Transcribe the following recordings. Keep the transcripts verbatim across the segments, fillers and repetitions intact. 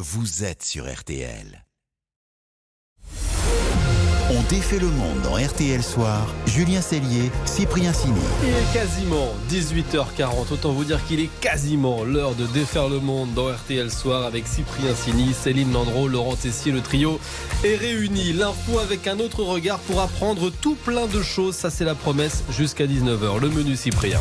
vous êtes sur R T L. On défait le monde dans R T L Soir. Julien Cellier, Cyprien Sini. Il est quasiment dix-huit heures quarante. Autant vous dire qu'il est quasiment l'heure de défaire le monde dans R T L Soir avec Cyprien Sini, Céline Landreau, Laurent Tessier. Le trio est réuni. L'info avec un autre regard pour apprendre tout plein de choses. Ça, c'est la promesse jusqu'à dix-neuf heures. Le menu, Cyprien.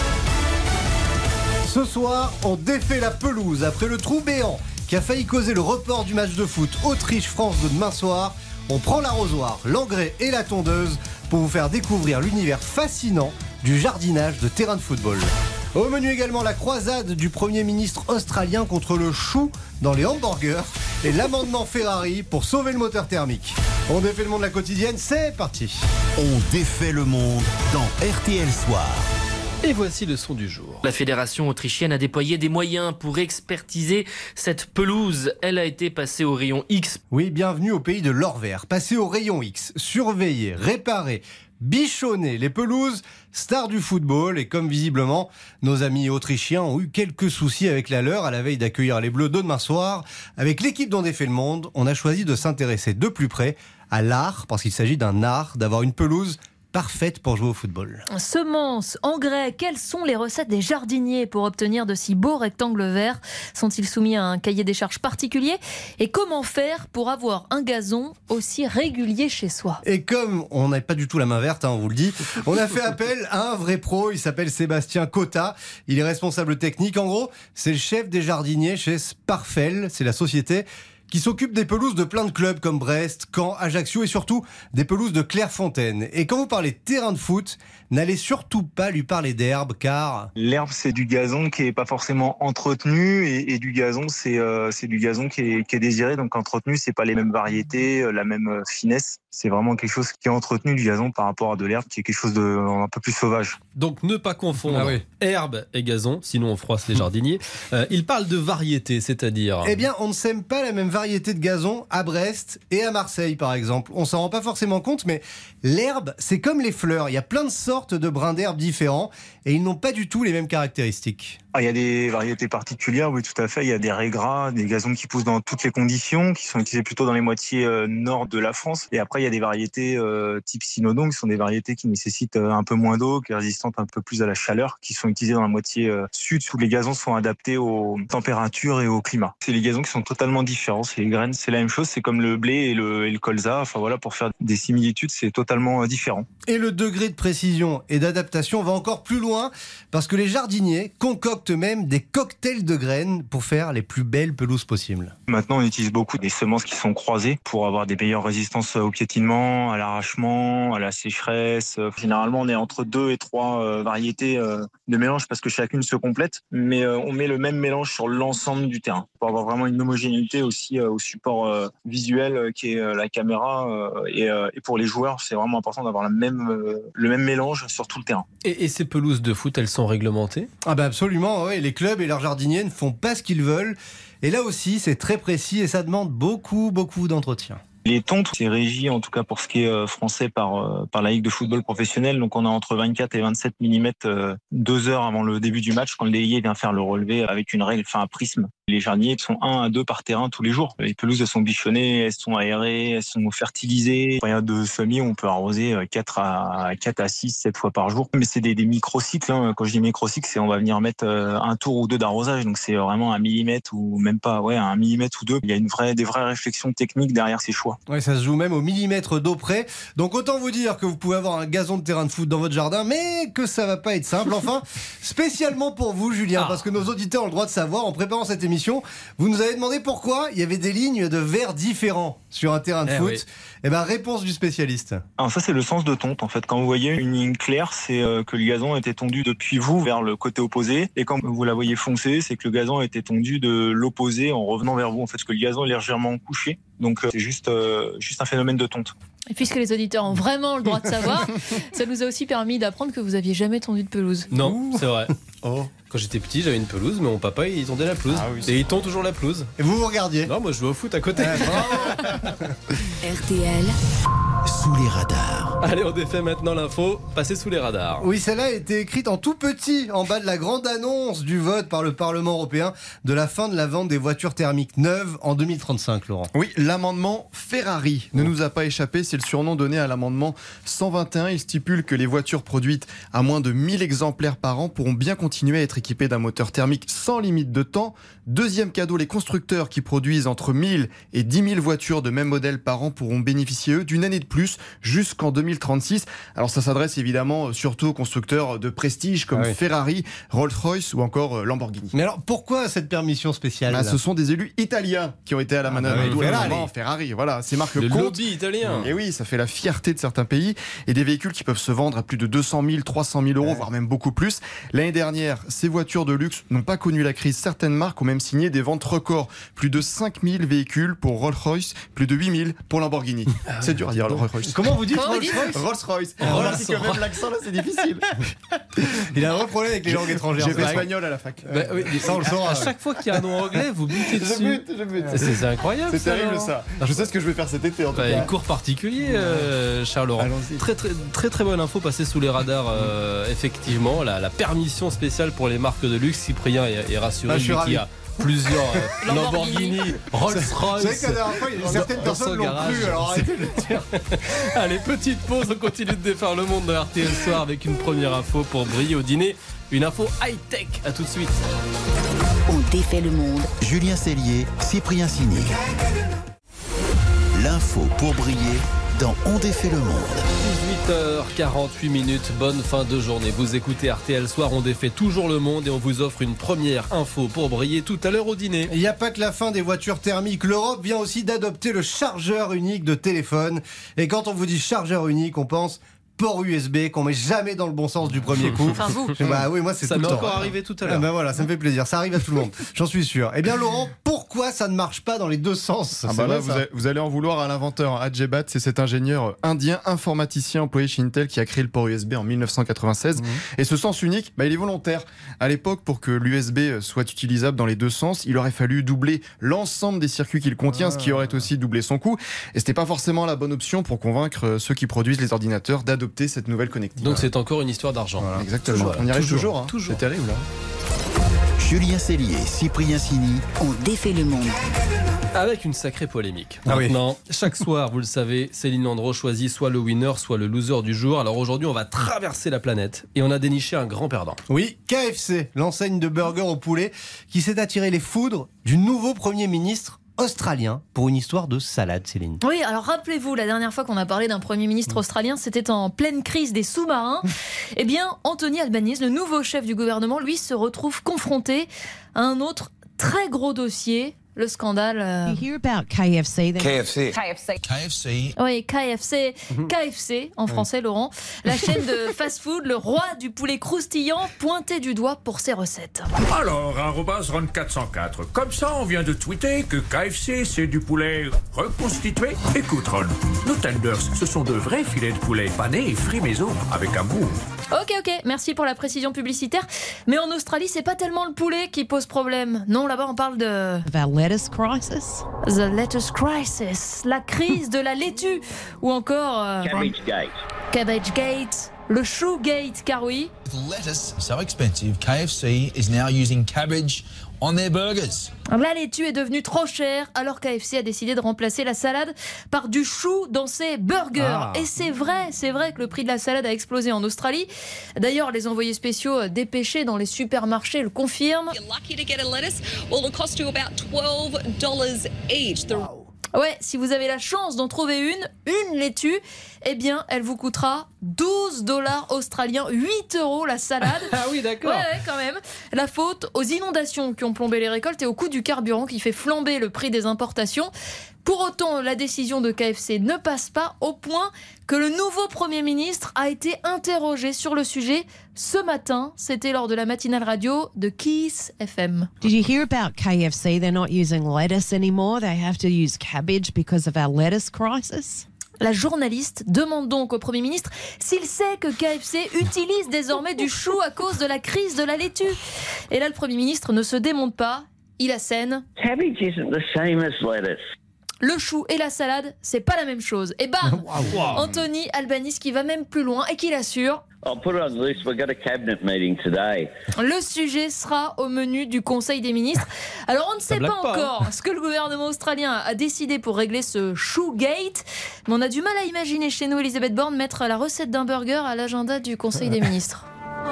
Ce soir, on défait la pelouse après le trou béant qui a failli causer le report du match de foot Autriche-France de demain soir. On prend l'arrosoir, l'engrais et la tondeuse pour vous faire découvrir l'univers fascinant du jardinage de terrain de football. Au menu également la croisade du Premier ministre australien contre le chou dans les hamburgers et l'amendement Ferrari pour sauver le moteur thermique. On défait le monde de la quotidienne, c'est parti. On défait le monde dans R T L Soir. Et voici le son du jour. La fédération autrichienne a déployé des moyens pour expertiser cette pelouse. Elle a été passée au rayon X. Oui, bienvenue au pays de l'or vert. Passez au rayon X, surveiller, réparer, bichonner les pelouses, stars du football. Et comme visiblement, nos amis autrichiens ont eu quelques soucis avec la leur à la veille d'accueillir les Bleus de demain soir, avec l'équipe dont défait le monde, on a choisi de s'intéresser de plus près à l'art, parce qu'il s'agit d'un art d'avoir une pelouse parfaite pour jouer au football. Semences, engrais, quelles sont les recettes des jardiniers pour obtenir de si beaux rectangles verts? Sont-ils soumis à un cahier des charges particulier? Et comment faire pour avoir un gazon aussi régulier chez soi? Et comme on n'a pas du tout la main verte, hein, on vous le dit, on a fait appel à un vrai pro, il s'appelle Sébastien Cotta, il est responsable technique. En gros, c'est le chef des jardiniers chez Sparfel, c'est la société qui s'occupe des pelouses de plein de clubs comme Brest, Caen, Ajaccio et surtout des pelouses de Clairefontaine. Et quand vous parlez terrain de foot, n'allez surtout pas lui parler d'herbe car... L'herbe, c'est du gazon qui n'est pas forcément entretenu et, et du gazon, c'est, euh, c'est du gazon qui est, qui est désiré. Donc entretenu, c'est pas les mêmes variétés, la même finesse. C'est vraiment quelque chose qui est entretenu, du gazon, par rapport à de l'herbe qui est quelque chose de un peu plus sauvage. Donc ne pas confondre ah oui. herbe et gazon, sinon on froisse les jardiniers. Euh, il parle de variété, c'est-à-dire... Eh bien, on ne sème pas la même variété de gazon à Brest et à Marseille, par exemple. On s'en rend pas forcément compte, mais l'herbe, c'est comme les fleurs. Il y a plein de sortes de brins d'herbe différents et ils n'ont pas du tout les mêmes caractéristiques. Ah, il y a des variétés particulières, oui, tout à fait. Il y a des raies gras, des gazons qui poussent dans toutes les conditions, qui sont utilisés plutôt dans les moitiés euh, nord de la France. Et après, il y a des variétés euh, type Cynodon, qui sont des variétés qui nécessitent euh, un peu moins d'eau, qui sont résistantes un peu plus à la chaleur, qui sont utilisées dans la moitié euh, sud, où les gazons sont adaptés aux températures et au climat. C'est les gazons qui sont totalement différents. C'est les graines, c'est la même chose. C'est comme le blé et le, et le colza. Enfin voilà, pour faire des similitudes, c'est totalement euh, différent. Et le degré de précision et d'adaptation va encore plus loin, parce que les jardiniers concoctent même des cocktails de graines pour faire les plus belles pelouses possibles. Maintenant, on utilise beaucoup des semences qui sont croisées pour avoir des meilleures résistances au piétinement, à l'arrachement, à la sécheresse. Généralement, on est entre deux et trois euh, variétés euh, de mélange parce que chacune se complète, mais euh, on met le même mélange sur l'ensemble du terrain pour avoir vraiment une homogénéité aussi euh, au support euh, visuel euh, qui est euh, la caméra euh, et, euh, et pour les joueurs, c'est vraiment important d'avoir la même, euh, le même mélange sur tout le terrain. Et, et ces pelouses de foot, elles sont réglementées? Ah bah absolument. Ouais, les clubs et leurs jardiniers ne font pas ce qu'ils veulent. Et là aussi, c'est très précis et ça demande beaucoup, beaucoup d'entretien. Les tontes, c'est régi, en tout cas pour ce qui est français, par, par la Ligue de football professionnel. Donc on a entre vingt-quatre et vingt-sept millimètres euh, deux heures avant le début du match quand le délié vient faire le relevé avec une règle, enfin un prisme. Les jardiniers sont un à deux par terrain tous les jours. Les pelouses, elles sont bichonnées, elles sont aérées, elles sont fertilisées. Période de semis, on peut arroser quatre à six, sept fois par jour. Mais c'est des, des microcycles. Hein. Quand je dis microcycle, c'est on va venir mettre un tour ou deux d'arrosage. Donc c'est vraiment un millimètre ou même pas, ouais, un millimètre ou deux. Il y a une vraie, des vraies réflexions techniques derrière ces choix. Ouais, ça se joue même au millimètre d'eau près. Donc autant vous dire que vous pouvez avoir un gazon de terrain de foot dans votre jardin, mais que ça va pas être simple. Enfin, spécialement pour vous, Julien, ah. parce que nos auditeurs ont le droit de savoir, en préparant cette émission, vous nous avez demandé pourquoi il y avait des lignes de verre différents sur un terrain de eh foot. Oui. Eh ben, réponse du spécialiste. Alors ça, c'est le sens de tonte. En fait, quand vous voyez une ligne claire, c'est que le gazon était tondu depuis vous vers le côté opposé. Et quand vous la voyez foncée, c'est que le gazon était tondu de l'opposé en revenant vers vous. En fait, parce que le gazon est légèrement couché. Donc c'est juste, euh, juste un phénomène de tonte. Et puisque les auditeurs ont vraiment le droit de savoir, ça nous a aussi permis d'apprendre que vous aviez jamais tondu de pelouse. Non, Ouh. C'est vrai. Oh. Quand j'étais petit, j'avais une pelouse, mais mon papa, il tondait la pelouse. Ah oui, et il tond toujours la pelouse. Et vous vous regardiez? Non, moi je jouais au foot à côté. Ouais, R T L sous les radars. Allez, on défait maintenant l'info. Passez sous les radars. Oui, celle-là a été écrite en tout petit, en bas de la grande annonce du vote par le Parlement européen de la fin de la vente des voitures thermiques neuves en deux mille trente-cinq, Laurent. Oui, l'amendement Ferrari ne nous a pas échappé. C'est le surnom donné à l'amendement cent vingt et un. Il stipule que les voitures produites à moins de mille exemplaires par an pourront bien continuer à être équipées d'un moteur thermique sans limite de temps. Deuxième cadeau, les constructeurs qui produisent entre mille et dix mille voitures de même modèle par an pourront bénéficier, eux, d'une année de plus jusqu'en deux mille trente-six. Alors ça s'adresse évidemment surtout aux constructeurs de prestige comme ah oui. Ferrari, Rolls-Royce ou encore Lamborghini. Mais alors pourquoi cette permission spéciale bah, Ce sont des élus italiens qui ont été à la manœuvre. Ah, bah, Ferrari. Ferrari, voilà, ces marques le comptent. Lobby italien. Et oui, ça fait la fierté de certains pays et des véhicules qui peuvent se vendre à plus de deux cent mille, trois cent mille euros, ouais. voire même beaucoup plus. L'année dernière, ces voitures de luxe n'ont pas connu la crise. Certaines marques ont même signé des ventes records. Plus de cinq mille véhicules pour Rolls-Royce, plus de huit mille pour Lamborghini. Ah, c'est dur à dire, Rolls-Royce. Comment vous dites Rolls-Royce Rolls-Royce. Rolls-Royce. Quand même, l'accent là, c'est difficile. Il a un vrai problème avec les langues étrangères. J'ai fait espagnol à la fac. Bah, oui, ça, on le saura. À chaque fois qu'il y a un nom anglais, vous butez dessus. Je bute, je bute. C'est, c'est incroyable. C'est terrible alors. Ça. Je sais ce que je vais faire cet été en tout bah, cas. Un cours particulier, euh, Charles Laurent. Très, très très très bonne info passée sous les radars. Euh, effectivement, la, la permission spéciale pour les marques de luxe. Cyprien est, est rassuré. Bah, lui qui a plusieurs euh, Lamborghini, Rolls-Royce. C'est vrai qu'à la dernière fois, certaines personnes l'ont cru, alors arrêtez de le dire. Allez, petite pause, on continue de défaire le monde de R T L Soir avec une première info pour briller au dîner. Une info high-tech, à tout de suite. On défait le monde. Julien Cellier, Cyprien Sini. L'info pour briller dans On défait le monde. dix-huit heures quarante-huit minutes, bonne fin de journée. Vous écoutez R T L Soir, on défait toujours le monde et on vous offre une première info pour briller tout à l'heure au dîner. Il n'y a pas que la fin des voitures thermiques. L'Europe vient aussi d'adopter le chargeur unique de téléphone. Et quand on vous dit chargeur unique, on pense port U S B qu'on met jamais dans le bon sens du premier coup. Enfin vous. Bah oui, moi c'est ça tout m'est le temps. encore arrivé tout à l'heure. Ah bah voilà, ça me fait plaisir. Ça arrive à tout le monde. J'en suis sûr. Eh bien Laurent, pourquoi ça ne marche pas dans les deux sens? Ah bah là, vous, a, vous allez en vouloir à l'inventeur Ajay Bhatt. C'est cet ingénieur indien informaticien employé chez Intel qui a créé le port U S B en mille neuf cent quatre-vingt-seize. Mmh. Et ce sens unique, bah, il est volontaire. À l'époque, pour que l'U S B soit utilisable dans les deux sens, il aurait fallu doubler l'ensemble des circuits qu'il contient, ah. ce qui aurait aussi doublé son coût. Et c'était pas forcément la bonne option pour convaincre ceux qui produisent les ordinateurs d'adopter cette nouvelle connexion. Donc voilà. C'est encore une histoire d'argent. Voilà. Exactement. Toujours, on y arrive toujours. toujours, hein. toujours. C'est terrible. Hein. Julien Cellier, Cyprien Sini. On défait le monde. Avec une sacrée polémique. Ah Maintenant, oui. chaque soir, vous le savez, Céline Landreau choisit soit le winner, soit le loser du jour. Alors aujourd'hui, on va traverser la planète et on a déniché un grand perdant. Oui, K F C, l'enseigne de burgers au poulet, qui s'est attiré les foudres du nouveau Premier ministre australien pour une histoire de salade, Céline. Oui, alors rappelez-vous, la dernière fois qu'on a parlé d'un Premier ministre australien, c'était en pleine crise des sous-marins. Eh bien, Anthony Albanese, le nouveau chef du gouvernement, lui, se retrouve confronté à un autre très gros dossier. Le scandale. Euh... You hear about K F C, then... K F C. K F C. K F C. Oui, K F C. K F C, en français, oui. Laurent. La chaîne de fast-food, le roi du poulet croustillant, pointé du doigt pour ses recettes. Alors, arobase Ron quatre cent quatre. Comme ça, on vient de tweeter que K F C, c'est du poulet reconstitué. Écoute, Ron, nos tenders, ce sont de vrais filets de poulet panés et frits maison avec amour. Ok, ok, merci pour la précision publicitaire. Mais en Australie, c'est pas tellement le poulet qui pose problème. Non, là-bas, on parle de... The lettuce crisis. The lettuce crisis. La crise de la laitue. Ou encore... Euh... Cabbage Gate. Cabbage Gate. Le Chou Gate, car oui. With lettuce so expensive, K F C is now using cabbage on their burgers. La laitue est devenue trop chère, alors K F C a décidé de remplacer la salade par du chou dans ses burgers. Ah. Et c'est vrai, c'est vrai que le prix de la salade a explosé en Australie. D'ailleurs, les envoyés spéciaux dépêchés dans les supermarchés le confirment. You're lucky to get a lettuce. Well, it'll cost you about twelve dollars each. The... Ouais, si vous avez la chance d'en trouver une, une laitue, eh bien, elle vous coûtera douze dollars australiens, huit euros la salade. Ah oui, d'accord. Ouais, ouais, quand même. La faute aux inondations qui ont plombé les récoltes et au coût du carburant qui fait flamber le prix des importations. Pour autant, la décision de K F C ne passe pas au point que le nouveau Premier ministre a été interrogé sur le sujet ce matin. C'était lors de la matinale radio de Kiss F M. Did you hear about K F C? They're not using lettuce anymore. They have to use cabbage because of our lettuce crisis. La journaliste demande donc au Premier ministre s'il sait que K F C utilise désormais du chou à cause de la crise de la laitue. Et là, le Premier ministre ne se démonte pas. Il assène. Cabbage isn't the same as lettuce. le chou et la salade, c'est pas la même chose. Et bam, wow. Anthony Albanese qui va même plus loin et qui l'assure. I'll put it on the list. We've got a cabinet meeting today. Le sujet sera au menu du Conseil des ministres. Alors on ne sait pas, pas encore hein. ce que le gouvernement australien a décidé pour régler ce Shoegate, mais on a du mal à imaginer chez nous, Elisabeth Borne, mettre la recette d'un burger à l'agenda du Conseil des ministres.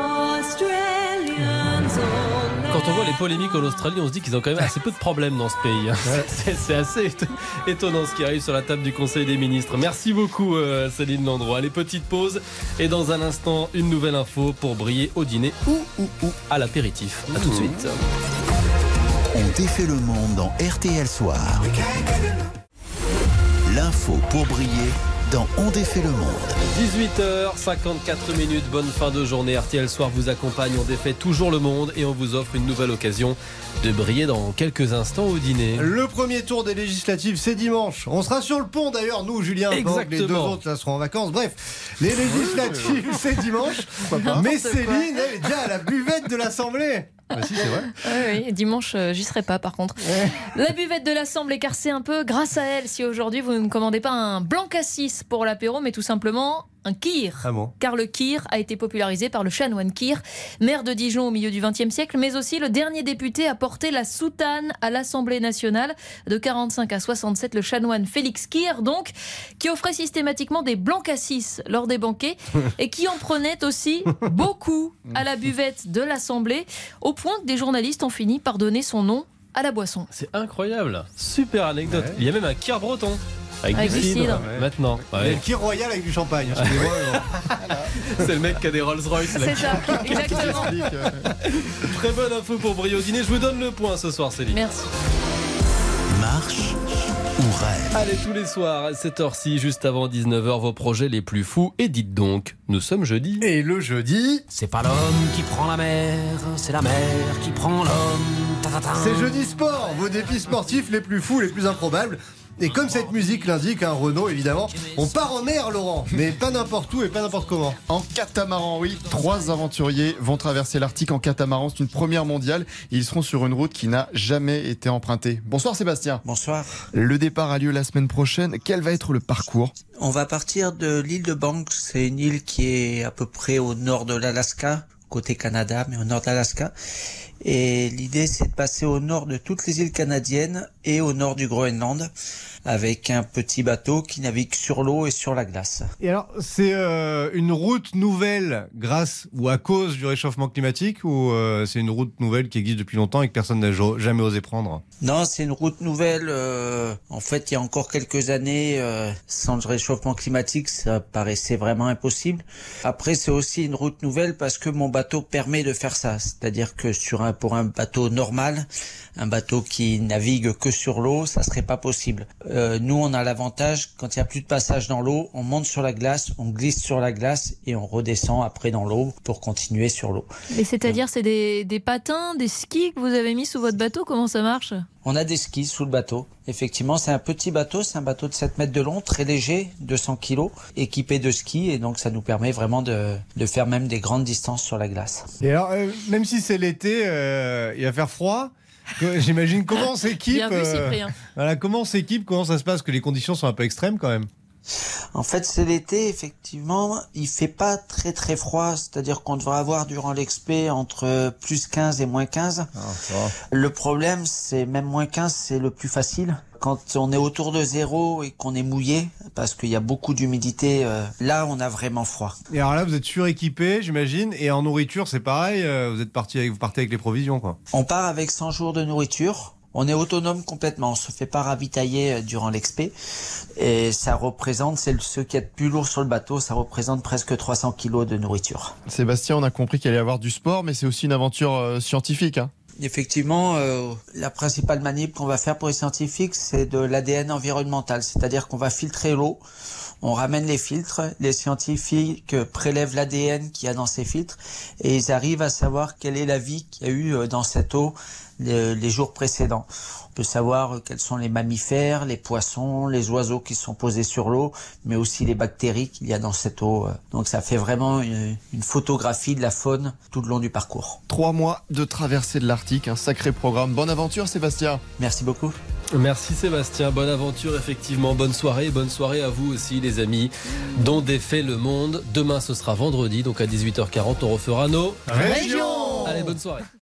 Quand on voit les polémiques en Australie, on se dit qu'ils ont quand même assez peu de problèmes dans ce pays. Ouais. C'est, c'est assez étonnant ce qui arrive sur la table du Conseil des ministres. Merci beaucoup euh, Céline Landreau. Allez, petite pause et dans un instant, une nouvelle info pour briller au dîner ou, ou, ou à l'apéritif. A tout de suite. On défait le monde dans R T L Soir. L'info pour briller dans On défait le monde. dix-huit heures cinquante-quatre minutes, bonne fin de journée. R T L Soir vous accompagne, on défait toujours le monde et on vous offre une nouvelle occasion de briller dans quelques instants au dîner. Le premier tour des législatives, c'est dimanche. On sera sur le pont d'ailleurs, nous, Julien, pendant que les deux autres là seront en vacances. Bref, les législatives, c'est dimanche. Mais Céline, elle est déjà à la buvette de l'Assemblée. Bah si, c'est vrai. Oui, oui, dimanche, euh, j'y serai pas par contre. Ouais. La buvette de l'Assemblée, car c'est un peu grâce à elle si aujourd'hui vous ne commandez pas un blanc cassis pour l'apéro, mais tout simplement un kir. Ah bon ? Car le kir a été popularisé par le chanoine Kir, maire de Dijon au milieu du vingtième siècle, mais aussi le dernier député à porter la soutane à l'Assemblée nationale. De quarante-cinq à soixante-sept, le chanoine Félix Kir, donc, qui offrait systématiquement des blancs cassis lors des banquets et qui en prenait aussi beaucoup à la buvette de l'Assemblée, au point que des journalistes ont fini par donner son nom à la boisson. C'est incroyable, super anecdote. Ouais. Il y a même un Kir breton. Avec, avec du cidre, cidre. Ouais. Maintenant. Ouais. Le Kir royal avec du champagne. C'est le mec qui a des Rolls Royce. C'est ça, exactement. Très bonne info pour briller au dîner. Je vous donne le point ce soir, Céline. Merci. Marche ou rêve. Allez, tous les soirs à cette heure-ci, juste avant dix-neuf heures, vos projets les plus fous. Et dites donc, nous sommes jeudi. Et le jeudi, c'est pas l'homme qui prend la mer, c'est la mer qui prend l'homme. Ta-ta-ta. C'est jeudi sport, vos défis sportifs les plus fous, les plus improbables. Et comme cette musique l'indique, un hein, Renault évidemment, on part en mer, Laurent, mais pas n'importe où et pas n'importe comment. En catamaran, oui. Trois aventuriers vont traverser l'Arctique en catamaran. C'est une première mondiale. Ils seront sur une route qui n'a jamais été empruntée. Bonsoir Sébastien. Bonsoir. Le départ a lieu la semaine prochaine. Quel va être le parcours ? On va partir de l'île de Banks. C'est une île qui est à peu près au nord de l'Alaska, côté Canada, mais au nord de l'Alaska. Et l'idée, c'est de passer au nord de toutes les îles canadiennes et au nord du Groenland, avec un petit bateau qui navigue sur l'eau et sur la glace. Et alors, c'est euh, une route nouvelle grâce ou à cause du réchauffement climatique, ou euh, c'est une route nouvelle qui existe depuis longtemps et que personne n'a jamais osé prendre ? Non, c'est une route nouvelle. Euh, en fait, il y a encore quelques années, euh, sans le réchauffement climatique, ça paraissait vraiment impossible. Après, c'est aussi une route nouvelle parce que mon bateau permet de faire ça. C'est-à-dire que sur un, pour un bateau normal, un bateau qui navigue que sur l'eau, ça serait pas possible. Euh, nous, on a l'avantage, quand il y a plus de passage dans l'eau, on monte sur la glace, on glisse sur la glace et on redescend après dans l'eau pour continuer sur l'eau. Et c'est-à-dire, c'est des, des patins, des skis que vous avez mis sous votre bateau ? Comment ça marche ? On a des skis sous le bateau. Effectivement, c'est un petit bateau, c'est un bateau de sept mètres de long, très léger, deux cents kilos, équipé de skis, et donc ça nous permet vraiment de, de faire même des grandes distances sur la glace. Et alors, euh, même si c'est l'été, euh, il va faire froid. J'imagine comment on s'équipe. Bien vu, Cyprien. Euh, voilà, comment on s'équipe, comment ça se passe, que les conditions sont un peu extrêmes quand même. En fait, c'est l'été, effectivement, il fait pas très très froid, c'est-à-dire qu'on devrait avoir durant l'expé entre plus quinze et moins quinze. Ah, ça va. Le problème, c'est même moins quinze, c'est le plus facile. Quand on est autour de zéro et qu'on est mouillé, parce qu'il y a beaucoup d'humidité, euh, là, on a vraiment froid. Et alors là, vous êtes suréquipé, j'imagine, et en nourriture, c'est pareil, euh, vous êtes parti avec, vous partez avec les provisions, quoi. On part avec cent jours de nourriture. On est autonome complètement, on se fait pas ravitailler durant l'expé et ça représente, c'est ce qu'il y a de plus lourd sur le bateau, ça représente presque trois cents kilos de nourriture. Sébastien, on a compris qu'il allait y avoir du sport, mais c'est aussi une aventure euh, scientifique, hein. Effectivement, euh, la principale manip qu'on va faire pour les scientifiques, c'est de l'A D N environnemental, c'est-à-dire qu'on va filtrer l'eau. On ramène les filtres, les scientifiques prélèvent l'A D N qu'il y a dans ces filtres et ils arrivent à savoir quelle est la vie qu'il y a eu dans cette eau les, les jours précédents. On peut savoir quels sont les mammifères, les poissons, les oiseaux qui sont posés sur l'eau, mais aussi les bactéries qu'il y a dans cette eau. Donc ça fait vraiment une, une photographie de la faune tout le long du parcours. Trois mois de traversée de l'Arctique, un sacré programme. Bonne aventure Sébastien. Merci beaucoup. Merci Sébastien, bonne aventure effectivement, bonne soirée, bonne soirée à vous aussi les amis, dont défait le monde. Demain ce sera vendredi, donc à dix-huit heures quarante on refera nos Régions. Allez, bonne soirée.